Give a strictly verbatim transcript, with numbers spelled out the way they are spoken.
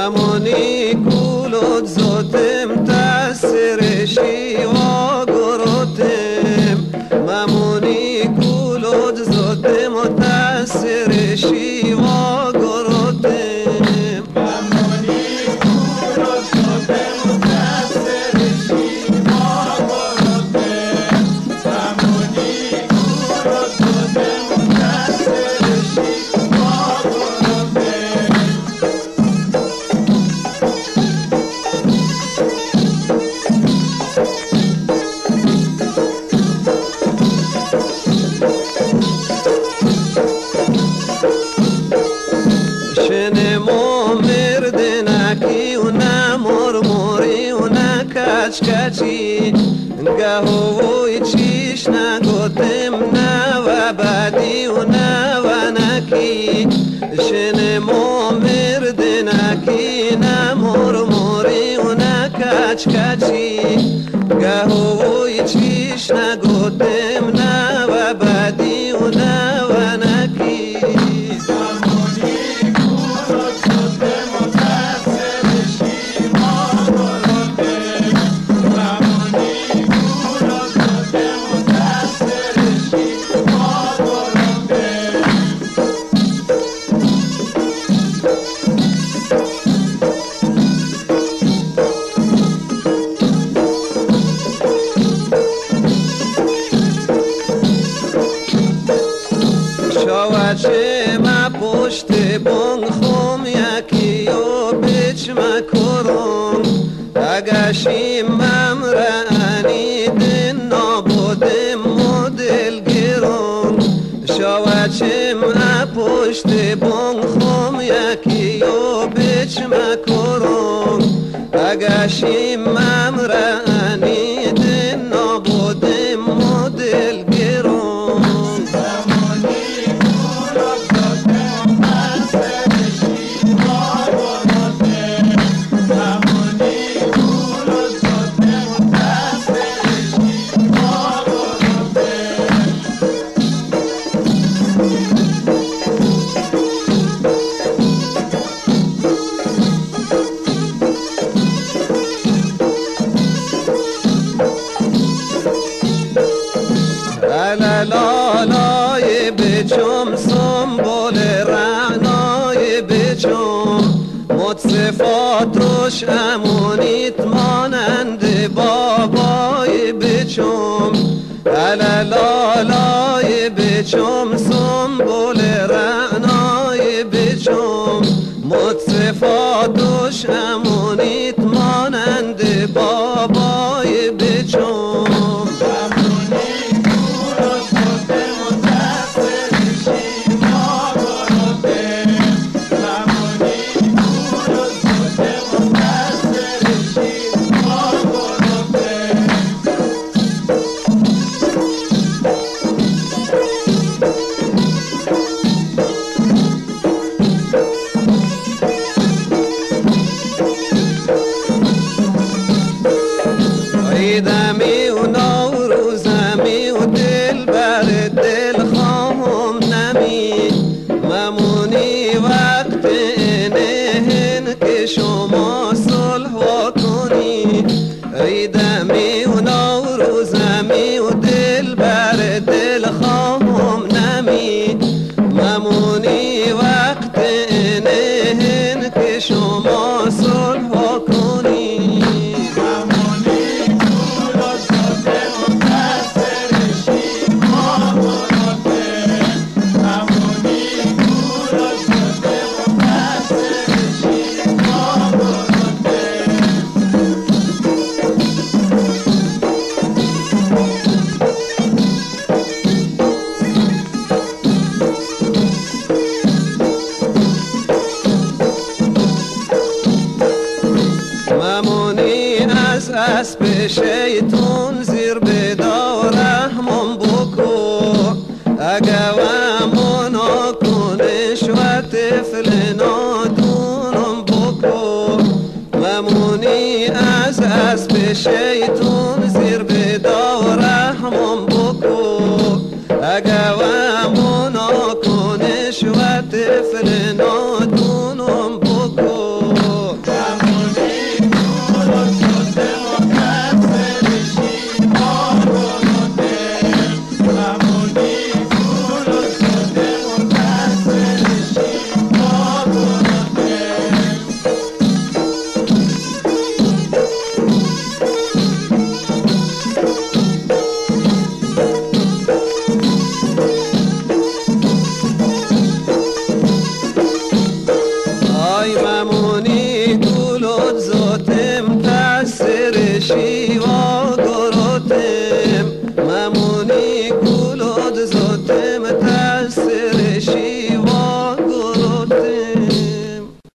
ممونی کولود زوتم تسرشی و گروتم ممونی کولود زوتم تسرشی و گروتم کچی گهوی چیش نگوتم نه و بعدی و نه و نکی شنمو مرد نکی نه مرموری و نه کچ کچی گهوی چیش نگوتم نه و بعدی و نه و نکی شواچه ما پشت بانگ خوم یکی و بیچ ما کرم اگشیم ممرانی دن نابودم و دلگیرم شواچه ما پشت بانگ خوم یکی و بیچ ما کرم اگشیم ممرانی دن نابودم و دلگیرم لالای بچم سنبول رعنای بچم متصفات روش امونیت مانند بابای بچم لالای بچم سنبول رعنای بچم متصفات روش امونیت مانند بابای بچم دمی و نوروزمی و دل بر دل خواهم نمی ممونی وقت نهن که شما صلح کنی ای دمی و نوروزمی و دل بر دل خواهم نمی ممونی وقت نهن که شما صلح کنی اسب شیطون زیر بدار رحمم بکو اگه ومونا کنش و طفل نادونم بکو ممونی از اسب شیطون